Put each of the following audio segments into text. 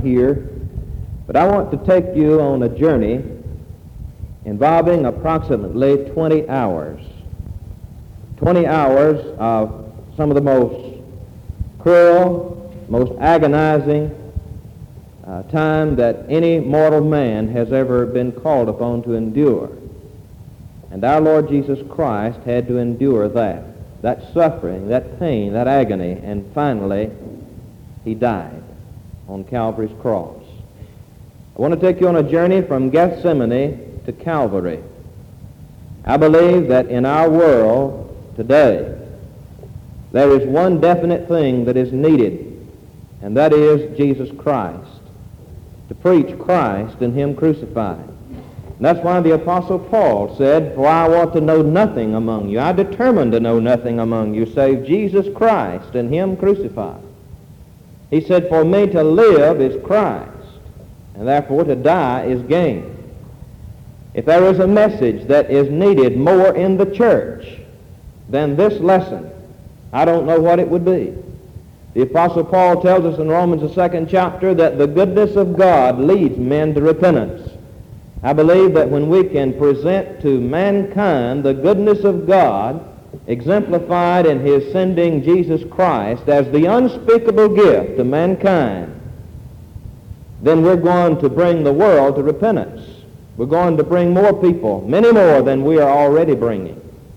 here, but I want to take you on a journey involving approximately 20 hours. 20 hours of some of the most cruel, most agonizing time that any mortal man has ever been called upon to endure. And our Lord Jesus Christ had to endure that suffering, that pain, that agony, and finally he died on Calvary's cross. I want to take you on a journey from Gethsemane to Calvary. I believe that in our world today, there is one definite thing that is needed, and that is Jesus Christ. To preach Christ and him crucified. And that's why the Apostle Paul said, "For I want to know nothing among you. I determined to know nothing among you save Jesus Christ and him crucified." He said, "For me to live is Christ, and therefore to die is gain." If there is a message that is needed more in the church than this lesson, I don't know what it would be. The Apostle Paul tells us in Romans the 2nd chapter that the goodness of God leads men to repentance. I believe that when we can present to mankind the goodness of God exemplified in his sending Jesus Christ as the unspeakable gift to mankind, then we're going to bring the world to repentance. We're going to bring more people, many more than we are already bringing.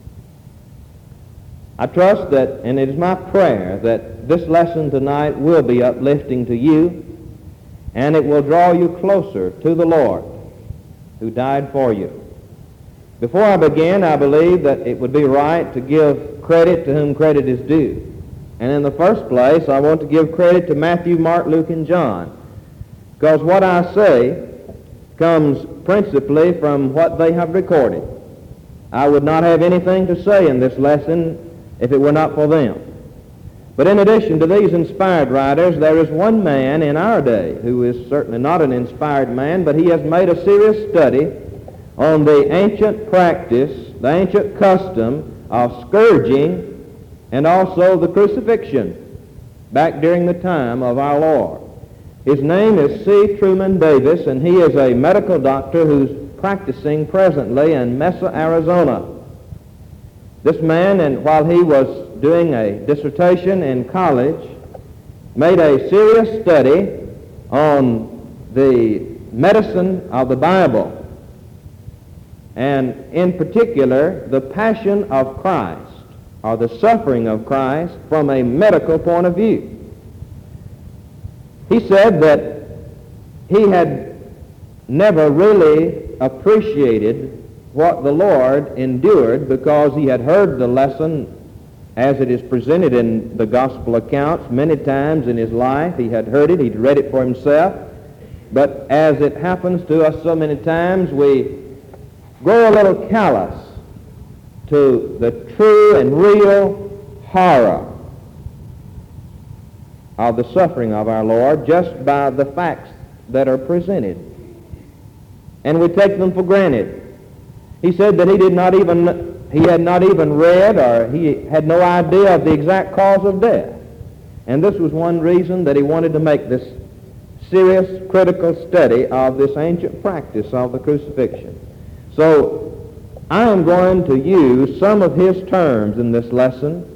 I trust that, and it is my prayer, that this lesson tonight will be uplifting to you, and it will draw you closer to the Lord who died for you. Before I begin, I believe that it would be right to give credit to whom credit is due. And in the first place, I want to give credit to Matthew, Mark, Luke, and John, because what I say comes principally from what they have recorded. I would not have anything to say in this lesson if it were not for them. But in addition to these inspired writers, there is one man in our day who is certainly not an inspired man, but he has made a serious study on the ancient practice, the ancient custom of scourging and also the crucifixion back during the time of our Lord. His name is C. Truman Davis, and he is a medical doctor who's practicing presently in Mesa, Arizona. This man, and while he was doing a dissertation in college, made a serious study on the medicine of the Bible, and in particular the passion of Christ, or the suffering of Christ from a medical point of view. He said that he had never really appreciated what the Lord endured because he had heard the lesson as it is presented in the gospel accounts many times in his life. He had heard it, he'd read it for himself, but as it happens to us so many times, we grow a little callous to the true and real horror of the suffering of our Lord just by the facts that are presented. And we take them for granted. He said that he had not even read, or he had no idea of the exact cause of death. And this was one reason that he wanted to make this serious, critical study of this ancient practice of the crucifixion. So I am going to use some of his terms in this lesson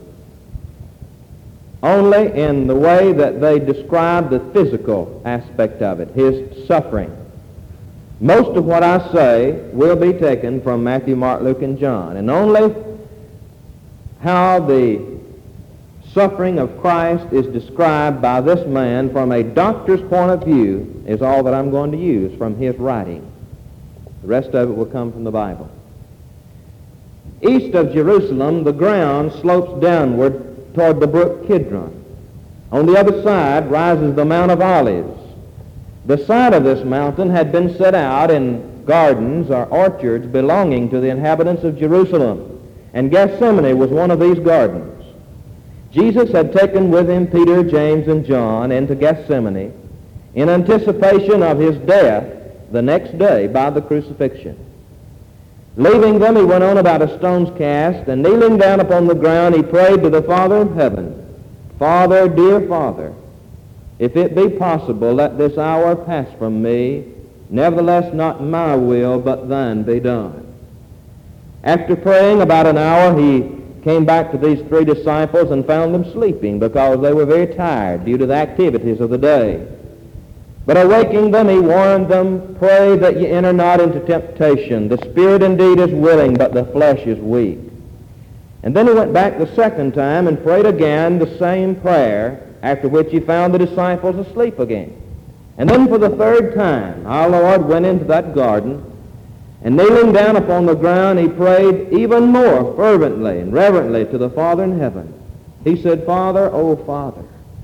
only in the way that they describe the physical aspect of it, his suffering. Most of what I say will be taken from Matthew, Mark, Luke, and John, and only how the suffering of Christ is described by this man from a doctor's point of view is all that I'm going to use from his writing. The rest of it will come from the Bible. East of Jerusalem, the ground slopes downward toward the brook Kidron. On the other side rises the Mount of Olives. The side of this mountain had been set out in gardens or orchards belonging to the inhabitants of Jerusalem, and Gethsemane was one of these gardens. Jesus had taken with him Peter, James, and John into Gethsemane in anticipation of his death the next day by the crucifixion. Leaving them, he went on about a stone's cast, and kneeling down upon the ground, he prayed to the Father of heaven, "Father, dear Father, If it be possible, let this hour pass from me. Nevertheless, not my will, but thine be done. After praying about an hour, he came back to these three disciples and found them sleeping because they were very tired due to the activities of the day. But awaking them, he warned them, "Pray that ye enter not into temptation. The spirit indeed is willing, but the flesh is weak." And then he went back the second time and prayed again the same prayer, after which he found the disciples asleep again. And then for the third time, our Lord went into that garden, and kneeling down upon the ground, he prayed even more fervently and reverently to the Father in heaven. He said, "Father, O Father,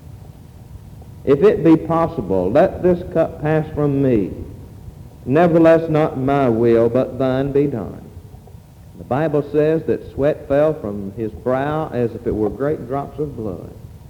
if it be possible, let this cup pass from me. Nevertheless, not my will, but thine be done." The Bible says that sweat fell from his brow as if it were great drops of blood.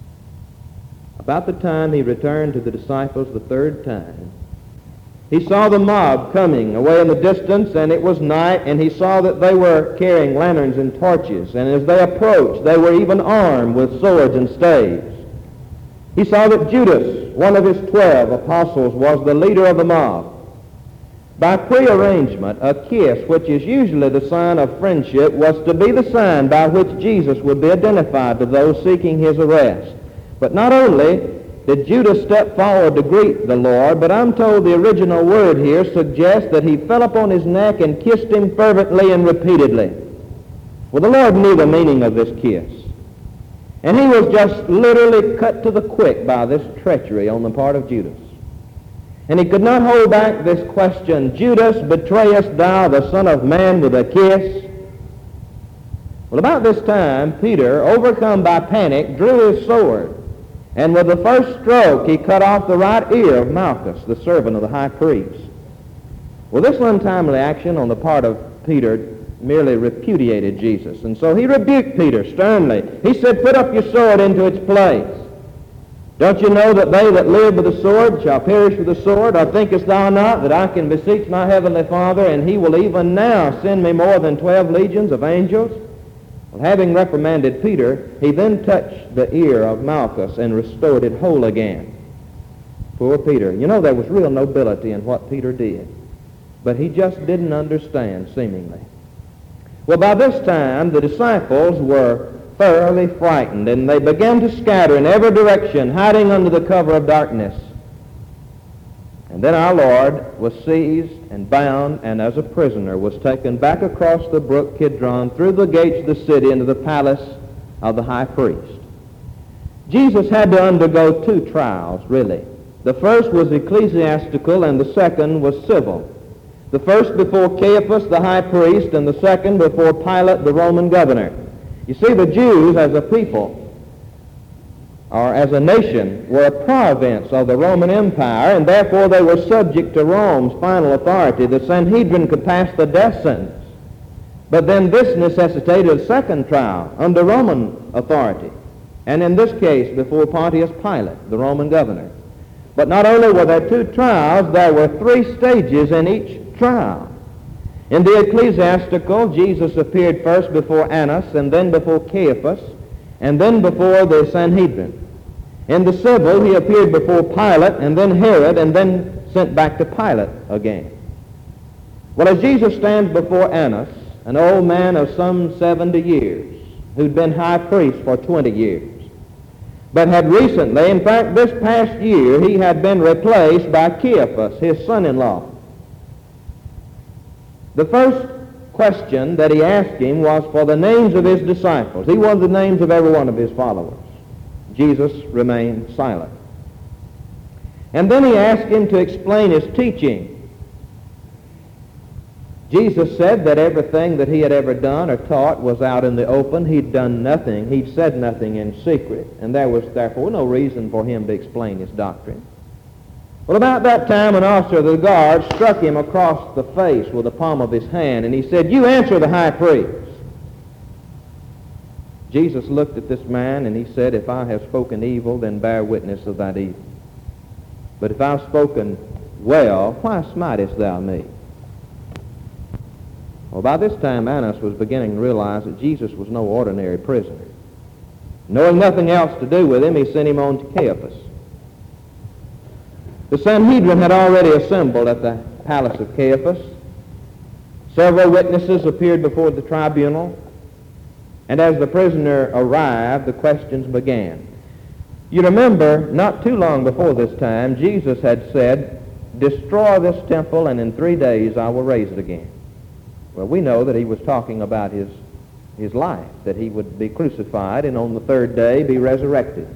About the time he returned to the disciples the third time, he saw the mob coming away in the distance, and it was night, and he saw that they were carrying lanterns and torches, and as they approached, they were even armed with swords and staves. He saw that Judas, one of his 12 apostles, was the leader of the mob. By prearrangement, a kiss, which is usually the sign of friendship, was to be the sign by which Jesus would be identified to those seeking his arrest. But not only did Judas step forward to greet the Lord, but I'm told the original word here suggests that he fell upon his neck and kissed him fervently and repeatedly. Well, the Lord knew the meaning of this kiss. And he was just literally cut to the quick by this treachery on the part of Judas. And he could not hold back this question, "Judas, betrayest thou the Son of Man with a kiss?" Well, about this time, Peter, overcome by panic, drew his sword. And with the first stroke, he cut off the right ear of Malchus, the servant of the high priest. Well, this untimely action on the part of Peter merely repudiated Jesus. And so he rebuked Peter sternly. He said, "Put up your sword into its place. Don't you know that they that live with the sword shall perish with the sword? Or thinkest thou not that I can beseech my heavenly Father, and he will even now send me more than 12 legions of angels?" Well, having reprimanded Peter, he then touched the ear of Malchus and restored it whole again. Poor Peter. You know, there was real nobility in what Peter did, but he just didn't understand, seemingly. Well, by this time, the disciples were thoroughly frightened, and they began to scatter in every direction, hiding under the cover of darkness. And then our Lord was seized and bound, and as a prisoner was taken back across the brook Kidron through the gates of the city into the palace of the high priest. Jesus had to undergo two trials, really. The first was ecclesiastical, and the second was civil. The first before Caiaphas, the high priest, and the second before Pilate, the Roman governor. You see, the Jews as a people, or as a nation, were a province of the Roman Empire, and therefore they were subject to Rome's final authority. The Sanhedrin could pass the death sentence. But then this necessitated a second trial under Roman authority, and in this case before Pontius Pilate, the Roman governor. But not only were there two trials, there were three stages in each trial. In the ecclesiastical, Jesus appeared first before Annas, and then before Caiaphas, and then before the Sanhedrin. In the civil, he appeared before Pilate, and then Herod, and then sent back to Pilate again. Well, as Jesus stands before Annas, an old man of some 70 years, who'd been high priest for 20 years, but had recently, in fact this past year, he had been replaced by Caiaphas, his son-in-law. The first question that he asked him was for the names of his disciples. He wanted the names of every one of his followers. Jesus remained silent. And then he asked him to explain his teaching. Jesus said that everything that he had ever done or taught was out in the open. He'd done nothing. He'd said nothing in secret. And there was therefore no reason for him to explain his doctrine. Well, about that time, an officer of the guard struck him across the face with the palm of his hand, and he said, "You answer the high priest." Jesus looked at this man, and he said, "If I have spoken evil, then bear witness of that evil. But if I have spoken well, why smitest thou me?" Well, by this time, Annas was beginning to realize that Jesus was no ordinary prisoner. Knowing nothing else to do with him, he sent him on to Caiaphas. The Sanhedrin had already assembled at the palace of Caiaphas. Several witnesses appeared before the tribunal, and as the prisoner arrived, the questions began. You remember, not too long before this time, Jesus had said, "Destroy this temple, and in 3 days I will raise it again." Well, we know that he was talking about his life, that he would be crucified and on the 3rd day be resurrected.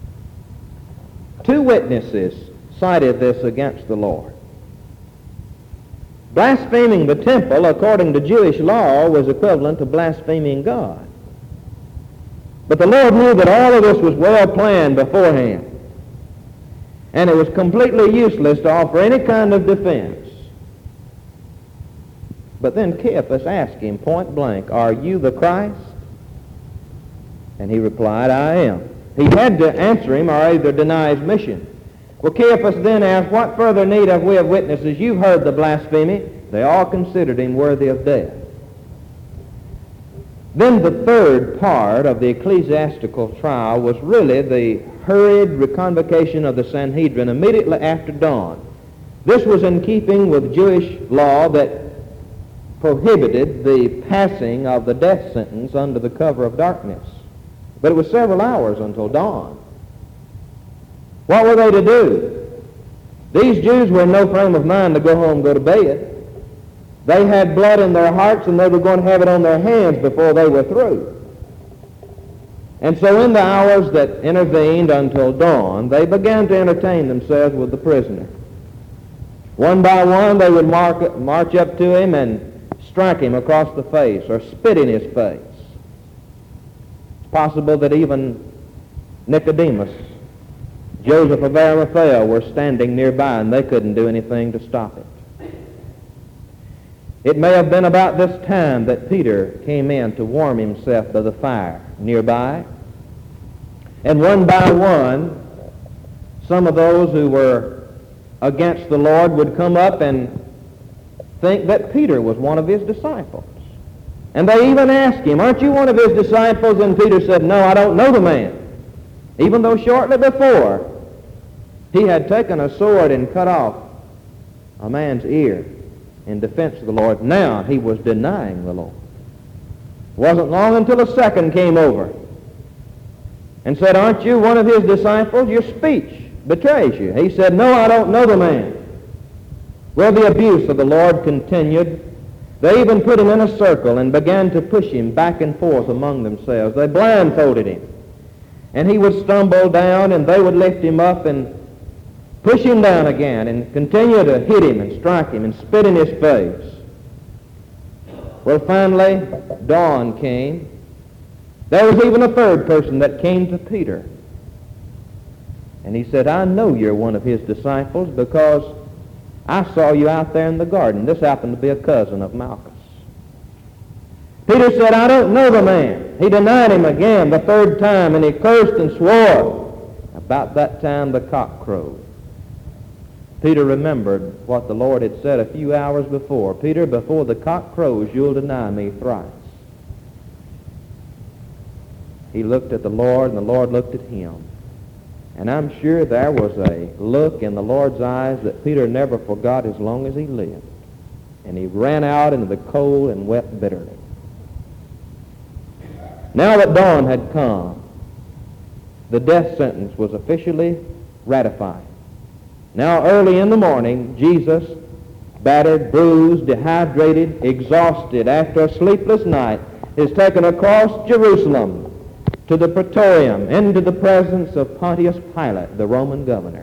2 witnesses cited this against the Lord. Blaspheming the temple, according to Jewish law, was equivalent to blaspheming God. But the Lord knew that all of this was well planned beforehand, and it was completely useless to offer any kind of defense. But then Caiaphas asked him point blank, "Are you the Christ?" And he replied, "I am." He had to answer him or either deny his mission. Well, Caiaphas then asked, "What further need have we of witnesses? You've heard the blasphemy." They all considered him worthy of death. Then the 3rd part of the ecclesiastical trial was really the hurried reconvocation of the Sanhedrin immediately after dawn. This was in keeping with Jewish law that prohibited the passing of the death sentence under the cover of darkness. But it was several hours until dawn. What were they to do? These Jews were in no frame of mind to go home and go to bed. They had blood in their hearts, and they were going to have it on their hands before they were through. And so in the hours that intervened until dawn, they began to entertain themselves with the prisoner. One by one, they would march up to him and strike him across the face or spit in his face. It's possible that even Nicodemus, Joseph of Arimathea were standing nearby, and they couldn't do anything to stop it. It may have been about this time that Peter came in to warm himself by the fire nearby. And one by one, some of those who were against the Lord would come up and think that Peter was one of his disciples. And they even asked him, "Aren't you one of his disciples?" And Peter said, "No, I don't know the man." Even though shortly before, he had taken a sword and cut off a man's ear in defense of the Lord. Now he was denying the Lord. It wasn't long until a second came over and said, "Aren't you one of his disciples? Your speech betrays you." He said, "No, I don't know the man." Well, the abuse of the Lord continued. They even put him in a circle and began to push him back and forth among themselves. They blindfolded him, and he would stumble down, and they would lift him up and push him down again and continue to hit him and strike him and spit in his face. Well, finally, dawn came. There was even a 3rd person that came to Peter. And he said, "I know you're one of his disciples because I saw you out there in the garden." This happened to be a cousin of Malchus. Peter said, "I don't know the man." He denied him again the 3rd time, and he cursed and swore. About that time, the cock crowed. Peter remembered what the Lord had said a few hours before. "Peter, before the cock crows, you'll deny me thrice." He looked at the Lord, and the Lord looked at him. And I'm sure there was a look in the Lord's eyes that Peter never forgot as long as he lived. And he ran out into the cold and wept bitterly. Now that dawn had come, the death sentence was officially ratified. Now early in the morning, Jesus, battered, bruised, dehydrated, exhausted after a sleepless night, is taken across Jerusalem to the Praetorium, into the presence of Pontius Pilate, the Roman governor.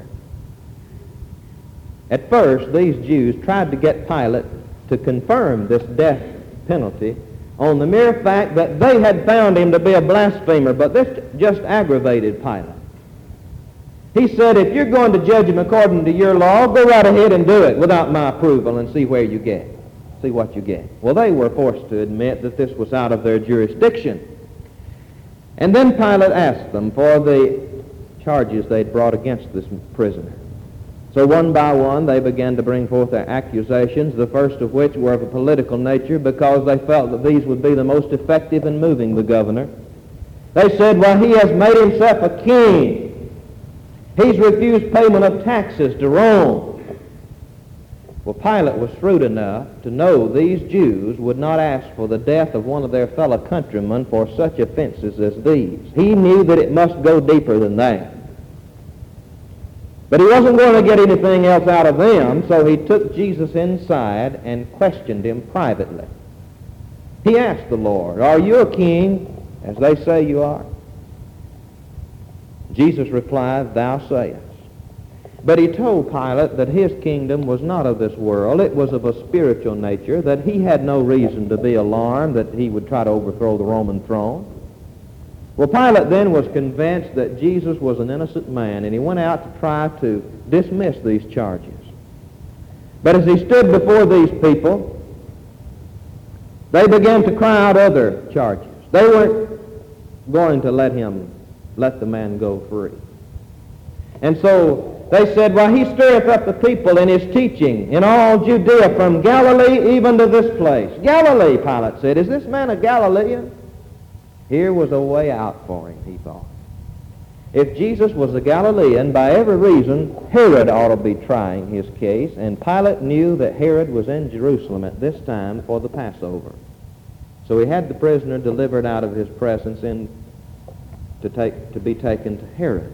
At first, these Jews tried to get Pilate to confirm this death penalty on the mere fact that they had found him to be a blasphemer, but this just aggravated Pilate. He said, "If you're going to judge him according to your law, go right ahead and do it without my approval and see where you get. See what you get." Well, they were forced to admit that this was out of their jurisdiction. And then Pilate asked them for the charges they'd brought against this prisoner. So one by one, they began to bring forth their accusations, the first of which were of a political nature because they felt that these would be the most effective in moving the governor. They said, "Well, he has made himself a king. He's refused payment of taxes to Rome. Well, Pilate was shrewd enough to know these Jews would not ask for the death of one of their fellow countrymen for such offenses as these. He knew that it must go deeper than that. But he wasn't going to get anything else out of them, so he took Jesus inside and questioned him privately. He asked the Lord, "Are you a king, as they say you are?" Jesus replied, "Thou sayest." But he told Pilate that his kingdom was not of this world. It was of a spiritual nature, that he had no reason to be alarmed that he would try to overthrow the Roman throne. Well, Pilate then was convinced that Jesus was an innocent man, and he went out to try to dismiss these charges. But as he stood before these people, they began to cry out other charges. They weren't going to let the man go free. And so they said, "Well, he stirreth up the people in his teaching in all Judea, from Galilee even to this place." Galilee, Pilate said. Is this man a Galilean? Here was a way out for him, he thought. If Jesus was a Galilean, by every reason, Herod ought to be trying his case, and Pilate knew that Herod was in Jerusalem at this time for the Passover. So he had the prisoner delivered out of his presence to be taken to Herod.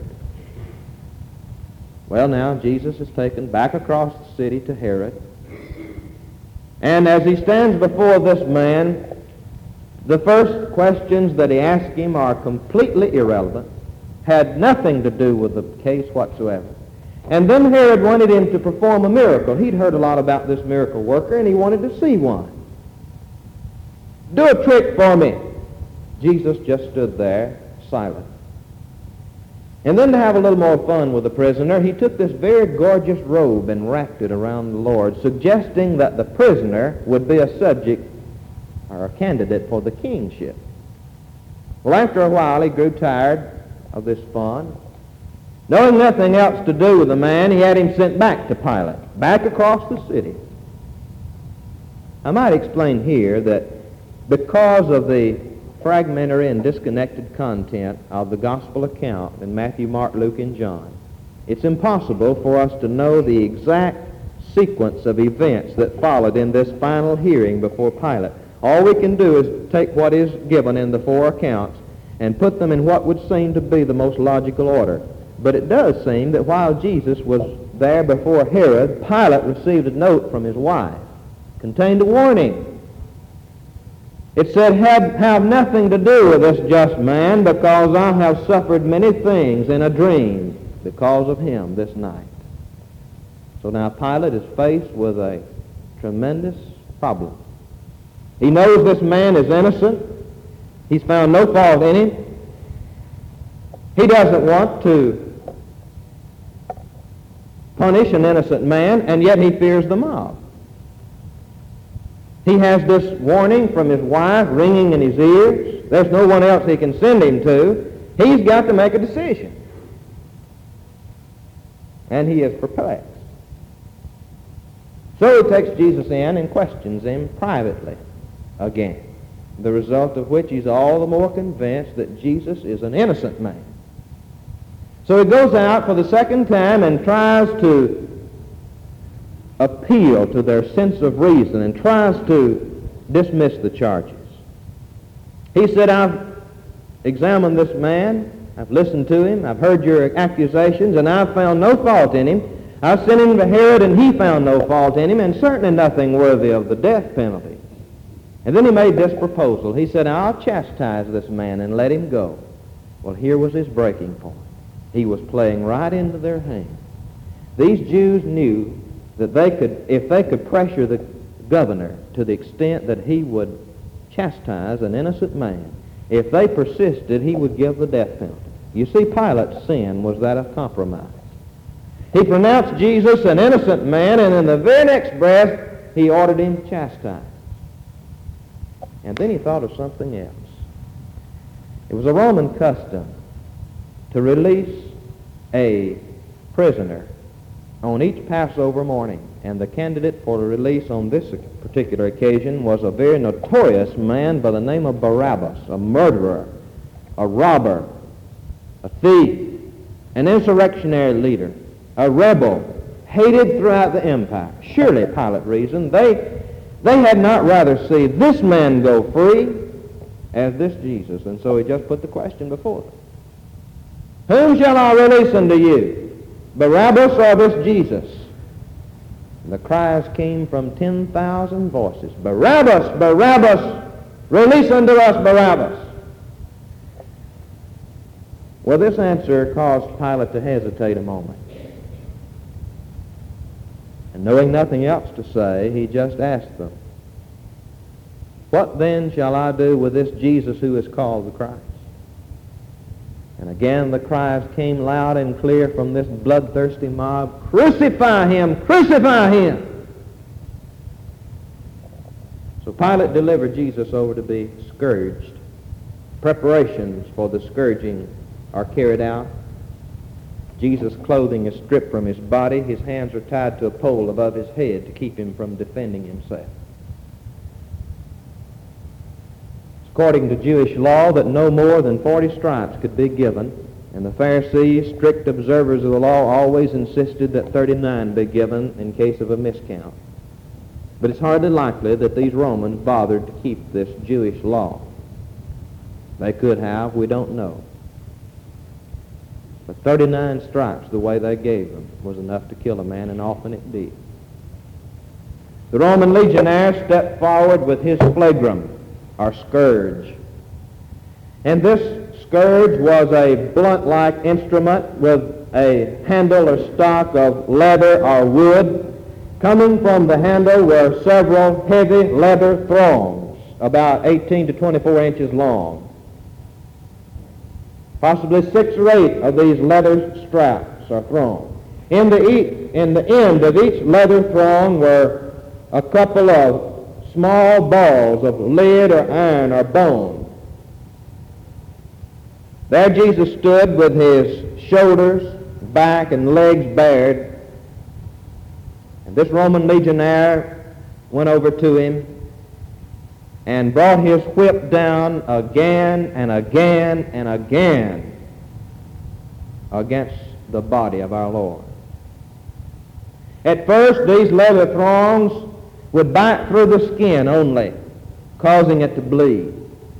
Well, now Jesus is taken back across the city to Herod. And as he stands before this man, the first questions that he asked him are completely irrelevant, had nothing to do with the case whatsoever. And then Herod wanted him to perform a miracle. He'd heard a lot about this miracle worker, and he wanted to see one. "Do a trick for me." Jesus just stood there, silent. And then to have a little more fun with the prisoner, he took this very gorgeous robe and wrapped it around the Lord, suggesting that the prisoner would be a subject or a candidate for the kingship. Well, after a while, he grew tired of this fun. Knowing nothing else to do with the man, he had him sent back to Pilate, back across the city. I might explain here that because of the fragmentary and disconnected content of the gospel account in Matthew, Mark, Luke, and John, it's impossible for us to know the exact sequence of events that followed in this final hearing before Pilate. All we can do is take what is given in the four accounts and put them in what would seem to be the most logical order. But it does seem that while Jesus was there before Herod, Pilate received a note from his wife. It contained a warning. It said, have nothing to do with this just man, because I have suffered many things in a dream because of him this night. So now Pilate is faced with a tremendous problem. He knows this man is innocent. He's found no fault in him. He doesn't want to punish an innocent man, and yet he fears the mob. He has this warning from his wife ringing in his ears. There's no one else he can send him to. He's got to make a decision. And he is perplexed. So he takes Jesus in and questions him privately again, the result of which he's all the more convinced that Jesus is an innocent man. So he goes out for the second time and tries to appeal to their sense of reason and tries to dismiss the charges. He said, I've examined this man, I've listened to him, I've heard your accusations, and I've found no fault in him. I sent him to Herod, and he found no fault in him, and certainly nothing worthy of the death penalty. And then he made this proposal. He said, I'll chastise this man and let him go. Well, here was his breaking point. He was playing right into their hands. These Jews knew that they could, if they could pressure the governor to the extent that he would chastise an innocent man, if they persisted, he would give the death penalty. You see, Pilate's sin was that of compromise. He pronounced Jesus an innocent man, and in the very next breath, he ordered him chastised. And then he thought of something else. It was a Roman custom to release a prisoner on each Passover morning, and the candidate for the release on this particular occasion was a very notorious man by the name of Barabbas, a murderer, a robber, a thief. an insurrectionary leader, a rebel, hated throughout the empire. Surely, Pilate reasoned, they had not rather see this man go free as this Jesus. And so he just put the question before them. Whom shall I release unto you, Barabbas or this Jesus? And the cries came from 10,000 voices. Barabbas, Barabbas, release unto us Barabbas. Well, this answer caused Pilate to hesitate a moment. And knowing nothing else to say, he just asked them, what then shall I do with this Jesus who is called the Christ? And again the cries came loud and clear from this bloodthirsty mob, crucify him, crucify him. So Pilate delivered Jesus over to be scourged. Preparations for the scourging are carried out. Jesus' clothing is stripped from his body. His hands are tied to a pole above his head to keep him from defending himself. According to Jewish law, that no more than 40 stripes could be given, and the Pharisees, strict observers of the law, always insisted that 39 be given in case of a miscount. But it's hardly likely that these Romans bothered to keep this Jewish law. They could have, we don't know. But 39 stripes, the way they gave them, was enough to kill a man, and often it did. The Roman legionnaire stepped forward with his flagrum, or scourge. And this scourge was a blunt-like instrument with a handle or stock of leather or wood. Coming from the handle were several heavy leather thongs, about 18 to 24 inches long. Possibly 6 or 8 of these leather straps are thrown. In the end of each leather thong were a couple of small balls of lead or iron or bone. There Jesus stood with his shoulders, back, and legs bared. And this Roman legionnaire went over to him and brought his whip down again and again and again against the body of our Lord. At first, these leather thongs would bite through the skin only, causing it to bleed.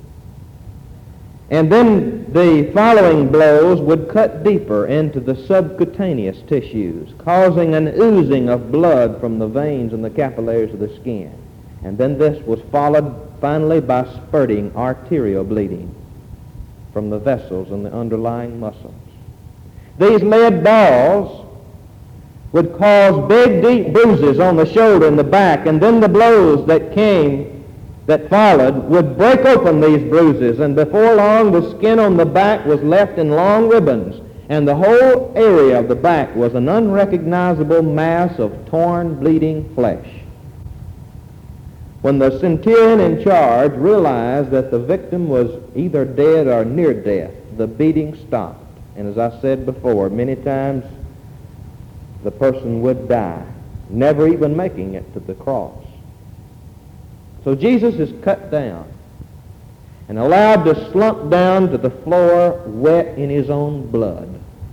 And then the following blows would cut deeper into the subcutaneous tissues, causing an oozing of blood from the veins and the capillaries of the skin. And then this was followed finally by spurting arterial bleeding from the vessels and the underlying muscles. These lead balls would cause big, deep bruises on the shoulder and the back, and then the blows that followed would break open these bruises, and before long the skin on the back was left in long ribbons, and the whole area of the back was an unrecognizable mass of torn, bleeding flesh. When the centurion in charge realized that the victim was either dead or near death, the beating stopped. And as I said before, many times the person would die, never even making it to the cross. So Jesus is cut down and allowed to slump down to the floor wet in his own blood.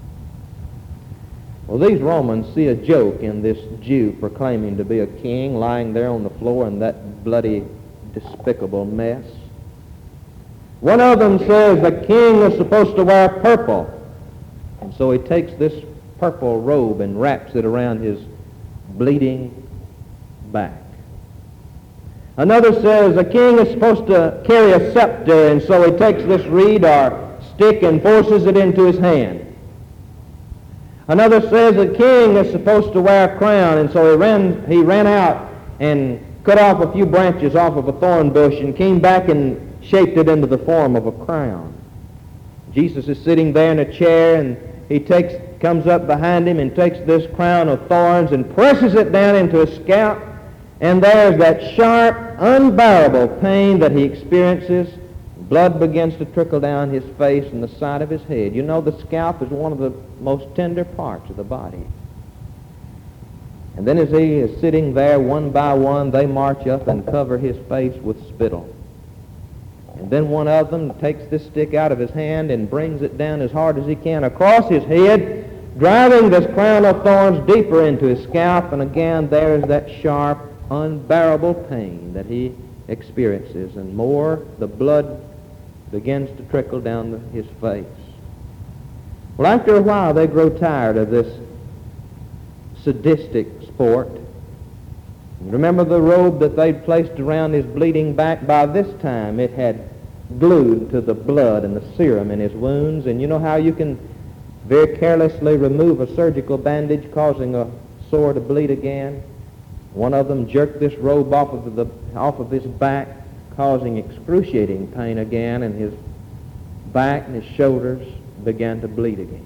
Well, these Romans see a joke in this Jew proclaiming to be a king lying there on the floor in that bloody, despicable mess. One of them says the king was supposed to wear purple, and so he takes this purple robe and wraps it around his bleeding back. Another says the king is supposed to carry a scepter, and so he takes this reed or stick and forces it into his hand. Another says the king is supposed to wear a crown, and so he ran out and cut off a few branches off of a thorn bush and came back and shaped it into the form of a crown. Jesus is sitting there in a chair, and he comes up behind him and takes this crown of thorns and presses it down into his scalp, and there's that sharp, unbearable pain that he experiences. Blood begins to trickle down his face and the side of his head. You know, the scalp is one of the most tender parts of the body. And then as he is sitting there, one by one, they march up and cover his face with spittle. And Then one of them takes this stick out of his hand and brings it down as hard as he can across his head, driving this crown of thorns deeper into his scalp. And again, there's that sharp, unbearable pain that he experiences. And more, the blood begins to trickle down his face. Well, after a while, they grow tired of this sadistic sport. Remember the robe that they'd placed around his bleeding back? By this time, it had glued to the blood and the serum in his wounds. And you know how you can very carelessly remove a surgical bandage, causing a sore to bleed again? One of them jerked this robe off of his back, causing excruciating pain again, and his back and his shoulders began to bleed again.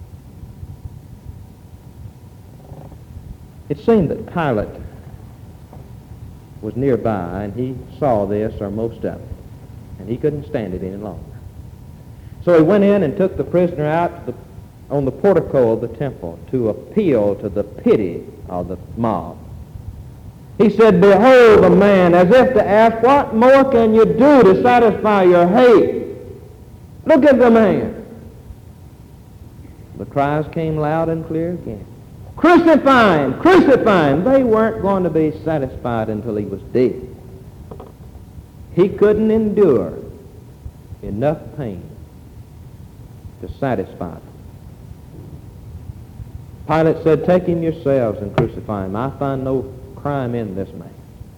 It seemed that Pilate was nearby, and he saw this, or most of it, and he couldn't stand it any longer. So he went in and took the prisoner out on the portico of the temple to appeal to the pity of the mob. He said, "Behold the man," as if to ask, what more can you do to satisfy your hate? Look at the man. The cries came loud and clear again. Crucify him! Crucify him! They weren't going to be satisfied until he was dead. He couldn't endure enough pain to satisfy them. Pilate said, "Take him yourselves and crucify him. I find no crime in this man."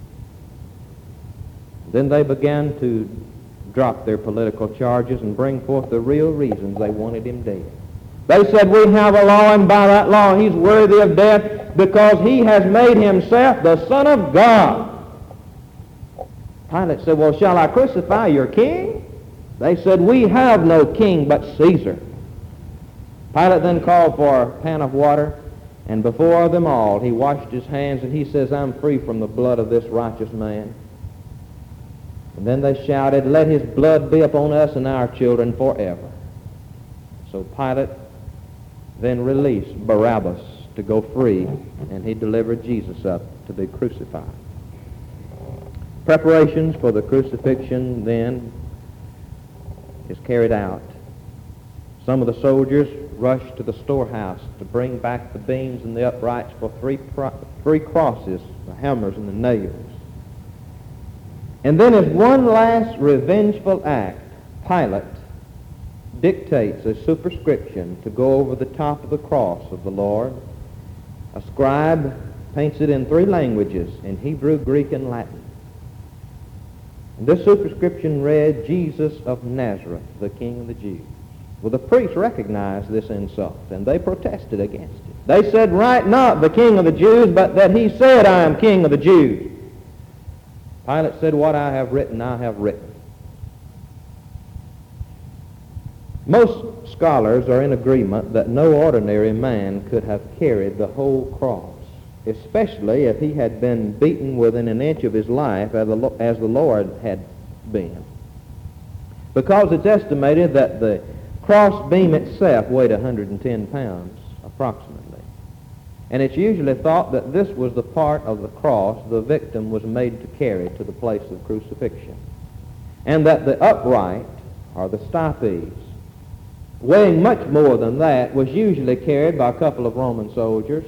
Then they began to drop their political charges and bring forth the real reasons they wanted him dead. They said, "We have a law, and by that law he's worthy of death because he has made himself the Son of God." Pilate said, "Well, shall I crucify your king?" They said, "We have no king but Caesar." Pilate then called for a pan of water, and before them all he washed his hands, and he says, "I'm free from the blood of this righteous man." And then they shouted, "Let his blood be upon us and our children forever." So Pilate then released Barabbas to go free, and he delivered Jesus up to be crucified. Preparations for the crucifixion then is carried out. Some of the soldiers rushed to the storehouse to bring back the beams and the uprights for three crosses, the hammers and the nails. And then as one last revengeful act, Pilate dictates a superscription to go over the top of the cross of the Lord. A scribe paints it in 3 languages, in Hebrew, Greek, and Latin. And this superscription read, "Jesus of Nazareth, the King of the Jews." Well, the priests recognized this insult, and they protested against it. They said, "Write not the King of the Jews, but that he said, 'I am King of the Jews.'" Pilate said, "What I have written, I have written." Most scholars are in agreement that no ordinary man could have carried the whole cross, especially if he had been beaten within an inch of his life as the Lord had been, because it's estimated that the cross beam itself weighed 110 pounds approximately. And it's usually thought that this was the part of the cross the victim was made to carry to the place of crucifixion, and that the upright, or the stipes, weighing much more than that, was usually carried by a couple of Roman soldiers,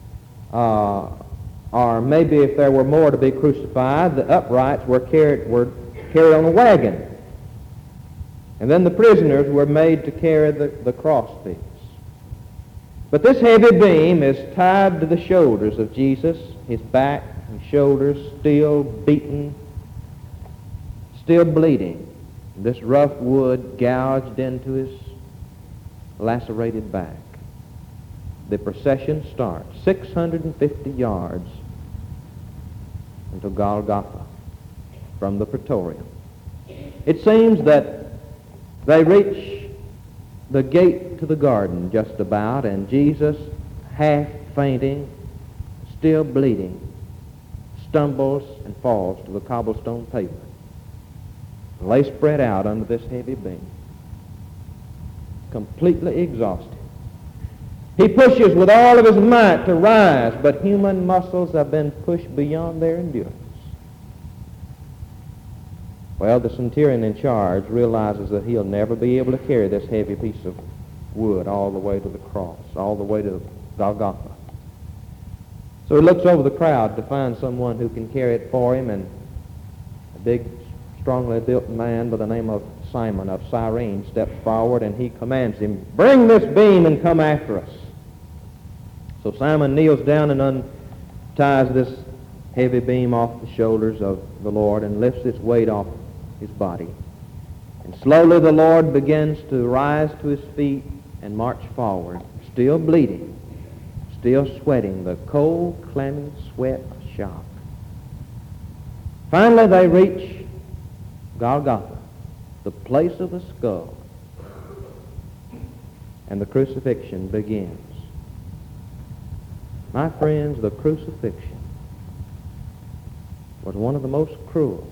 or maybe if there were more to be crucified, the uprights were carried on a wagon. And then the prisoners were made to carry the cross piece. But this heavy beam is tied to the shoulders of Jesus, his back and shoulders still beaten, still bleeding. This rough wood gouged into his lacerated back. The procession starts 650 yards until Golgotha from the Praetorium. It seems that they reach the gate to the garden just about, and Jesus, half fainting, still bleeding, stumbles and falls to the cobblestone pavement. Lay spread out under this heavy beam, completely exhausted. He pushes with all of his might to rise, but human muscles have been pushed beyond their endurance. Well, the centurion in charge realizes that he'll never be able to carry this heavy piece of wood all the way to the cross, all the way to Golgotha. So he looks over the crowd to find someone who can carry it for him, and a big, strongly built man by the name of Simon of Cyrene steps forward, and he commands him, "Bring this beam and come after us." So Simon kneels down and unties this heavy beam off the shoulders of the Lord and lifts its weight off his body. And slowly the Lord begins to rise to his feet and march forward, still bleeding, still sweating the cold, clammy sweat of shock. Finally they reach Golgotha, the place of the skull, and the crucifixion begins. My friends, the crucifixion was one of the most cruel,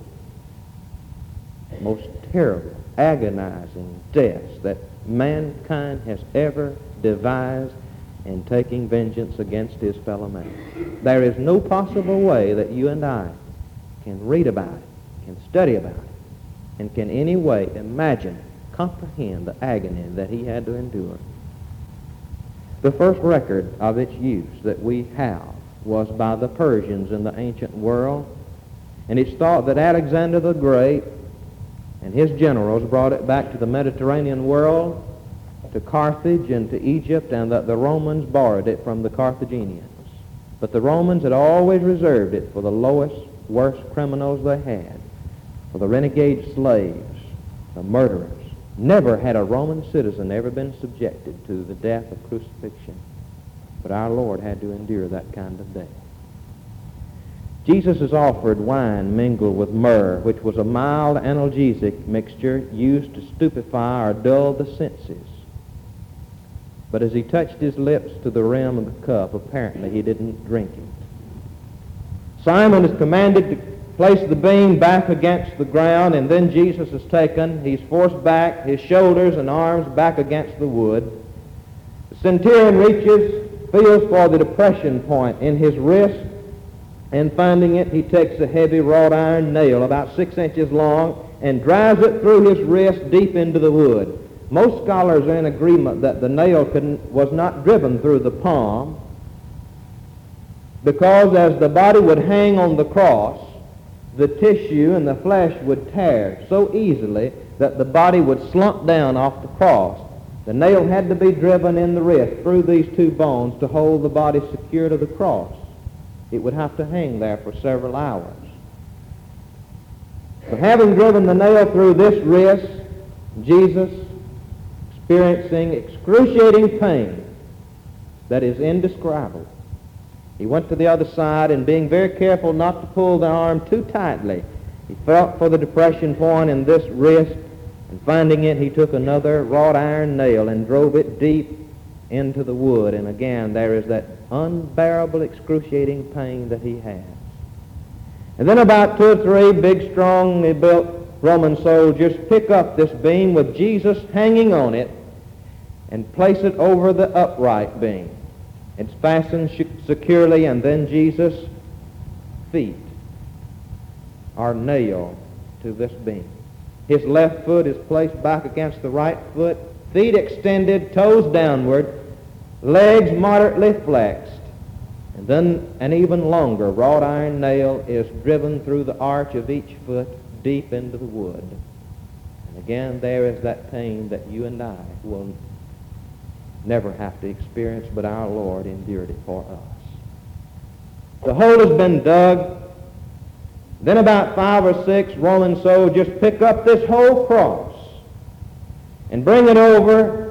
most terrible, agonizing deaths that mankind has ever devised in taking vengeance against his fellow man. There is no possible way that you and I can read about it, can study about it, and can in any way imagine, comprehend the agony that he had to endure. The first record of its use that we have was by the Persians in the ancient world, and it's thought that Alexander the Great and his generals brought it back to the Mediterranean world, to Carthage and to Egypt, and that the Romans borrowed it from the Carthaginians. But the Romans had always reserved it for the lowest, worst criminals they had, for the renegade slaves, the murderers. Never had a Roman citizen ever been subjected to the death of crucifixion, but our Lord had to endure that kind of death. Jesus is offered wine mingled with myrrh, which was a mild analgesic mixture used to stupefy or dull the senses. But as he touched his lips to the rim of the cup, apparently he didn't drink it. Simon is commanded to place the beam back against the ground, and then Jesus is taken. He's forced back, his shoulders and arms back against the wood. The centurion reaches, feels for the depression point in his wrist, and finding it, he takes a heavy wrought iron nail about 6 inches long and drives it through his wrist deep into the wood. Most scholars are in agreement that the nail was not driven through the palm, because as the body would hang on the cross, the tissue and the flesh would tear so easily that the body would slump down off the cross. The nail had to be driven in the wrist through these two bones to hold the body secure to the cross. It would have to hang there for several hours. But having driven the nail through this wrist, Jesus, experiencing excruciating pain that is indescribable, he went to the other side, and being very careful not to pull the arm too tightly, he felt for the depression point in this wrist, and finding it, he took another wrought iron nail and drove it deep into the wood. And again, there is that unbearable, excruciating pain that he has. And then about 2 or 3 big, strongly built Roman soldiers pick up this beam with Jesus hanging on it and place it over the upright beam. It's fastened securely, and then Jesus' feet are nailed to this beam. His left foot is placed back against the right foot, feet extended, toes downward, legs moderately flexed, and then an even longer wrought iron nail is driven through the arch of each foot deep into the wood. And again, there is that pain that you and I will never have to experience, but our Lord endured it for us. The hole has been dug. Then about 5 or 6 Roman soldiers pick up this whole cross and bring it over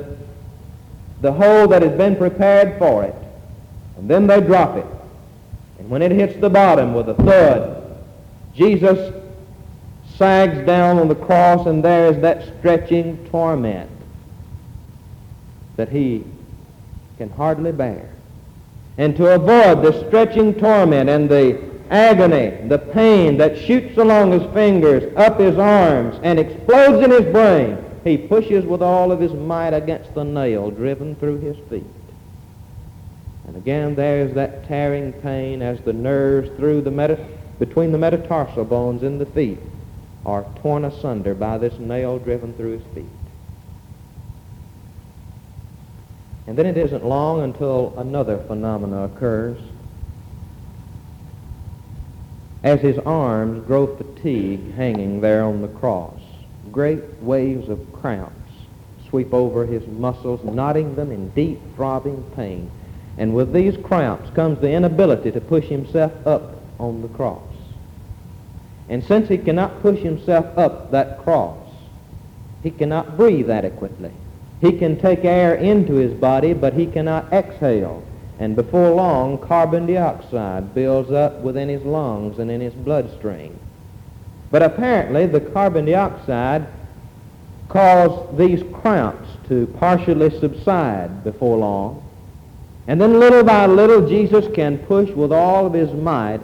the hole that has been prepared for it. And then they drop it. And when it hits the bottom with a thud, Jesus sags down on the cross, and there is that stretching torment that he can hardly bear. And to avoid the stretching torment and the agony, the pain that shoots along his fingers, up his arms, and explodes in his brain, he pushes with all of his might against the nail driven through his feet. And again, there is that tearing pain as the nerves between the metatarsal bones in the feet are torn asunder by this nail driven through his feet. And then it isn't long until another phenomena occurs. As his arms grow fatigued hanging there on the cross, great waves of cramps sweep over his muscles, knotting them in deep, throbbing pain. And with these cramps comes the inability to push himself up on the cross. And since he cannot push himself up that cross, he cannot breathe adequately. He can take air into his body, but he cannot exhale. And before long, carbon dioxide builds up within his lungs and in his bloodstream. But apparently, the carbon dioxide caused these cramps to partially subside before long. And then little by little, Jesus can push with all of his might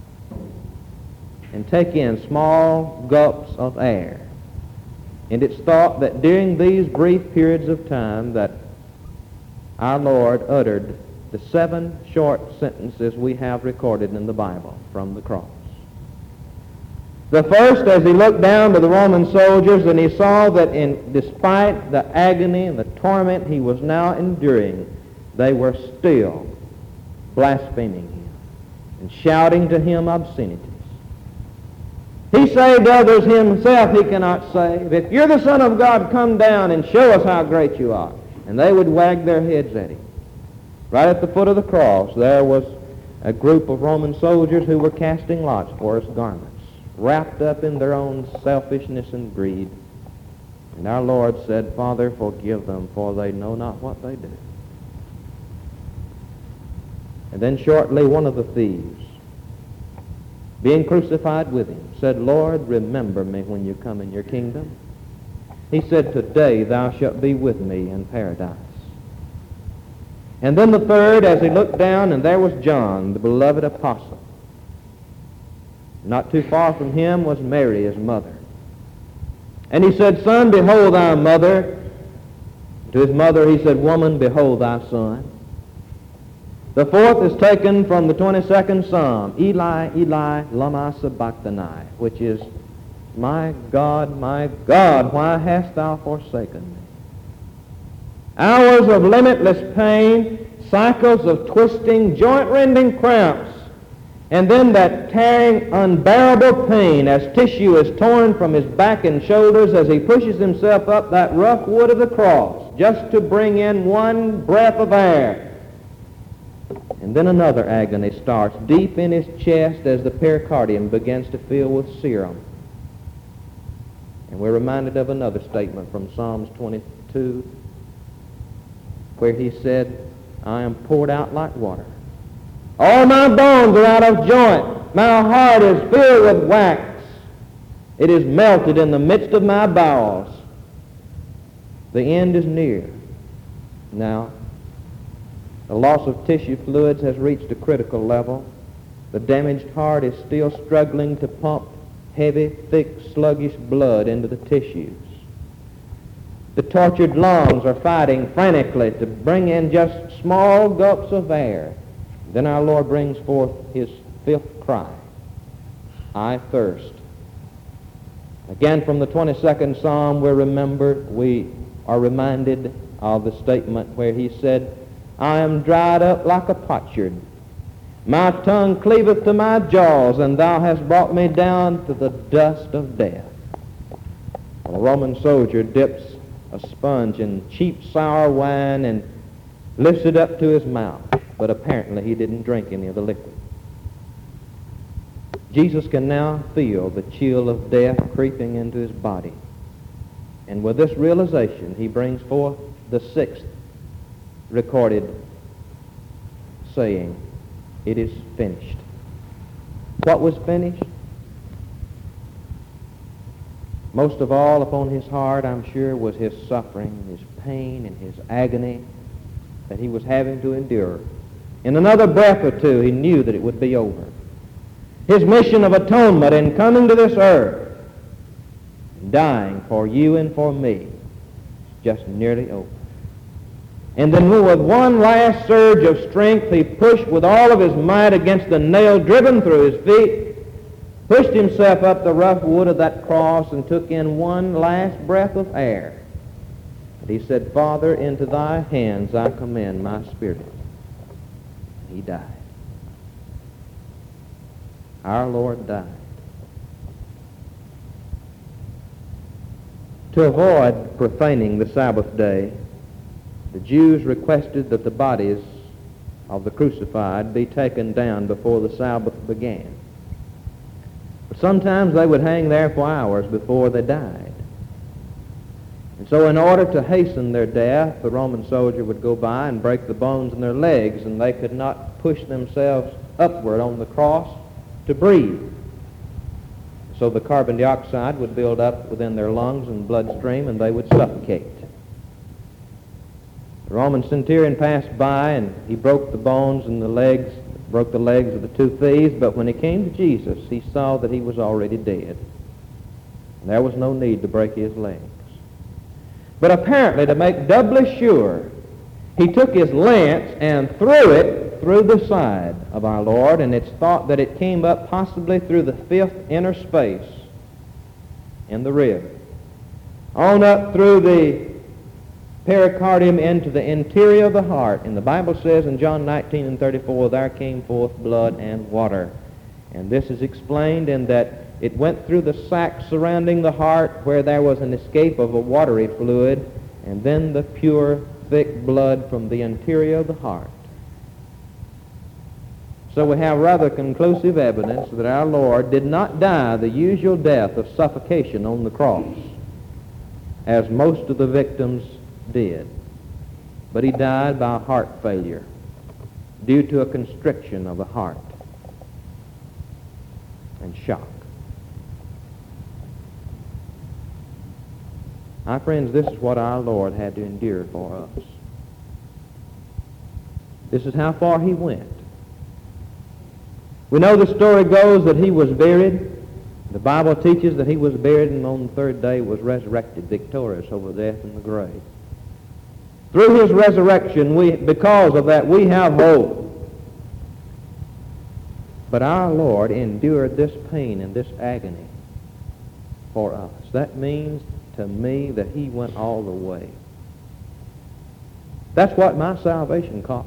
and take in small gulps of air. And it's thought that during these brief periods of time that our Lord uttered the 7 short sentences we have recorded in the Bible from the cross. The first, as he looked down to the Roman soldiers and he saw that despite the agony and the torment he was now enduring, they were still blaspheming him and shouting to him obscenities. He saved others, himself he cannot save. If you're the Son of God, come down and show us how great you are. And they would wag their heads at him. Right at the foot of the cross, there was a group of Roman soldiers who were casting lots for his garments, wrapped up in their own selfishness and greed. And our Lord said, Father, forgive them, for they know not what they do. And then shortly, one of the thieves, being crucified with him, said, Lord, remember me when you come in your kingdom. He said, today thou shalt be with me in paradise. And then the third, as he looked down, and there was John, the beloved apostle. Not too far from him was Mary, his mother. And he said, Son, behold thy mother. To his mother he said, Woman, behold thy son. The fourth is taken from the 22nd Psalm, Eli, Eli, lama sabachthani, which is, my God, why hast thou forsaken me? Hours of limitless pain, cycles of twisting, joint-rending cramps, and then that tearing, unbearable pain as tissue is torn from his back and shoulders as he pushes himself up that rough wood of the cross just to bring in one breath of air. And then another agony starts deep in his chest as the pericardium begins to fill with serum. And we're reminded of another statement from Psalms 22, where he said, I am poured out like water. All my bones are out of joint. My heart is filled with wax. It is melted in the midst of my bowels. The end is near. Now, the loss of tissue fluids has reached a critical level. The damaged heart is still struggling to pump heavy, thick, sluggish blood into the tissues. The tortured lungs are fighting frantically to bring in just small gulps of air. Then our Lord brings forth his fifth cry, I thirst. Again, from the 22nd Psalm, we are reminded of the statement where he said, I am dried up like a potsherd. My tongue cleaveth to my jaws, and thou hast brought me down to the dust of death. Well, a Roman soldier dips a sponge in cheap sour wine and lifts it up to his mouth, but apparently he didn't drink any of the liquid. Jesus can now feel the chill of death creeping into his body. And with this realization, he brings forth the sixth recorded saying, it is finished. What was finished? Most of all upon his heart, I'm sure, was his suffering, his pain, and his agony that he was having to endure. In another breath or two, he knew that it would be over. His mission of atonement in coming to this earth, dying for you and for me, is just nearly over. And then with one last surge of strength, he pushed with all of his might against the nail driven through his feet, pushed himself up the rough wood of that cross and took in one last breath of air. And he said, Father, into thy hands I commend my spirit. He died. Our Lord died. To avoid profaning the Sabbath day, the Jews requested that the bodies of the crucified be taken down before the Sabbath began. But sometimes they would hang there for hours before they died. And so in order to hasten their death, the Roman soldier would go by and break the bones in their legs, and they could not push themselves upward on the cross to breathe. So the carbon dioxide would build up within their lungs and bloodstream, and they would suffocate. The Roman centurion passed by, and he broke the bones and the legs of the two thieves, but when he came to Jesus, he saw that he was already dead. And there was no need to break his legs. But apparently, to make doubly sure, he took his lance and threw it through the side of our Lord, and it's thought that it came up possibly through the fifth inner space in the rib, on up through the pericardium into the interior of the heart. And the Bible says in John 19:34, there came forth blood and water. And this is explained in that it went through the sac surrounding the heart where there was an escape of a watery fluid, and then the pure, thick blood from the interior of the heart. So we have rather conclusive evidence that our Lord did not die the usual death of suffocation on the cross, as most of the victims did, but he died by heart failure due to a constriction of the heart and shock. My friends, this is what our Lord had to endure for us. This is how far he went. We know the story goes that he was buried. The Bible teaches that he was buried and on the third day was resurrected, victorious over death and the grave. Through his resurrection, because of that, we have hope. But our Lord endured this pain and this agony for us. That means to me that he went all the way. That's what my salvation cost.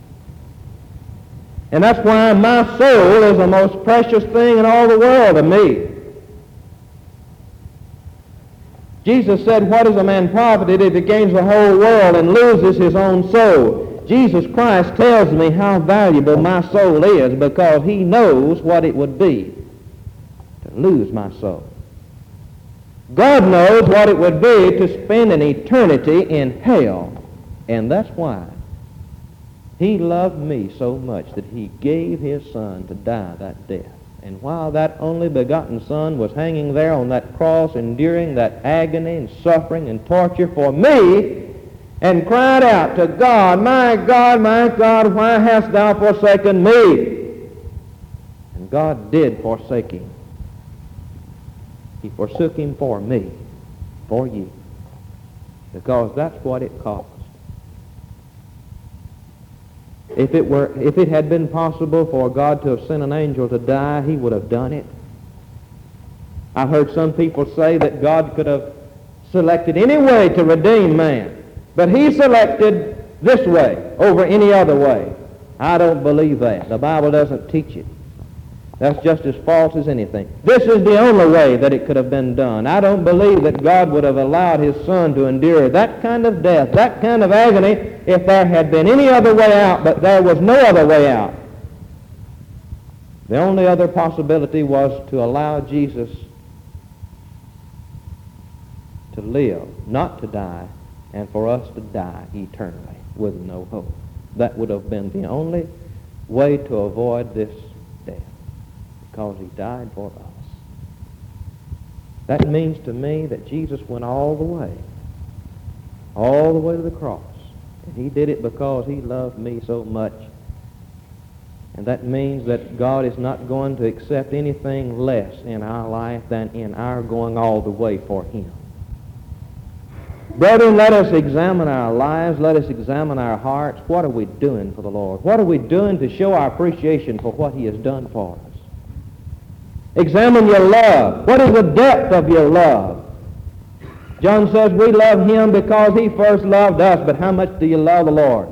And that's why my soul is the most precious thing in all the world to me. Jesus said, what is a man profited if he gains the whole world and loses his own soul? Jesus Christ tells me how valuable my soul is because he knows what it would be to lose my soul. God knows what it would be to spend an eternity in hell. And that's why he loved me so much that he gave his Son to die that death. And while that only begotten Son was hanging there on that cross, enduring that agony and suffering and torture for me, and cried out to God, my God, why hast thou forsaken me? And God did forsake him. He forsook him for me, for you, because that's what it cost. If it had been possible for God to have sent an angel to die, he would have done it. I've heard some people say that God could have selected any way to redeem man, but he selected this way over any other way. I don't believe that. The Bible doesn't teach it. That's just as false as anything. This is the only way that it could have been done. I don't believe that God would have allowed his Son to endure that kind of death, that kind of agony, if there had been any other way out, but there was no other way out. The only other possibility was to allow Jesus to live, not to die, and for us to die eternally with no hope. That would have been the only way to avoid this death, because he died for us. That means to me that Jesus went all the way to the cross. And he did it because he loved me so much. And that means that God is not going to accept anything less in our life than in our going all the way for him. Brethren, let us examine our lives. Let us examine our hearts. What are we doing for the Lord? What are we doing to show our appreciation for what he has done for us? Examine your love. What is the depth of your love? John says we love him because he first loved us, but how much do you love the Lord?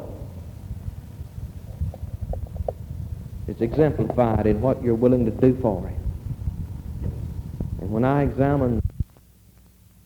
It's exemplified in what you're willing to do for him. And when I examine